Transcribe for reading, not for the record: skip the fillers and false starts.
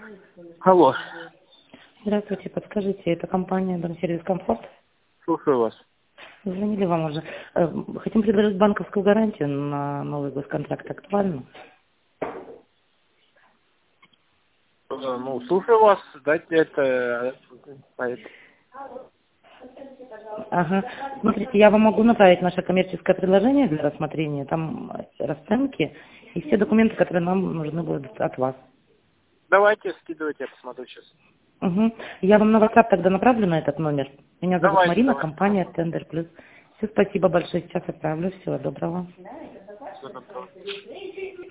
Алло, Здравствуйте, подскажите, это компания «Дом-сервис Комфорт»? слушаю вас. Звонили вам уже. Хотим предложить банковскую гарантию на новый госконтракт. Актуально? Ну, слушаю вас. Дайте это... Ага. Смотрите, я вам могу направить наше коммерческое предложение для рассмотрения. Там расценки и все документы, которые нам нужны будут от вас. Давайте, скидывайте, я посмотрю сейчас. Угу. Я вам на WhatsApp тогда направлю на этот номер. Меня зовут Давайте, Марина, давайте. компания Tender Plus. Все, спасибо большое. Сейчас отправлю. Всего доброго. Всего доброго.